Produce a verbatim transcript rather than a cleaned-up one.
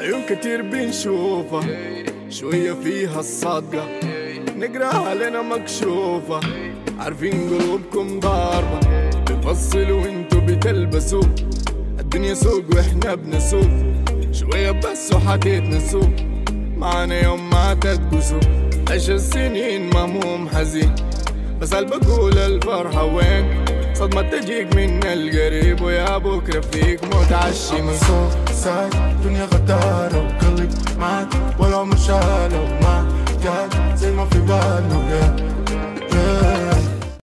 عيون كتير بنشوفها شوية فيها الصدقة، نقراها علينا مكشوفة، عارفين قلوبكم ضاربة، بفصلوا وانتو بتلبسوا، الدنيا سوق واحنا بنسوق، شوية بس وحتتنسوا، معانا يوم ما تدقسوا، عشر سنين مهموم حزين، بس هل بقول الفرحة وين؟ صدمة تجيك من القريب ويا بكرة فيك متعشم. I'm so sad دنيا غدارة وقلبي معاك ولا مشالة وما قاعد زي ما في باله. yeah, yeah.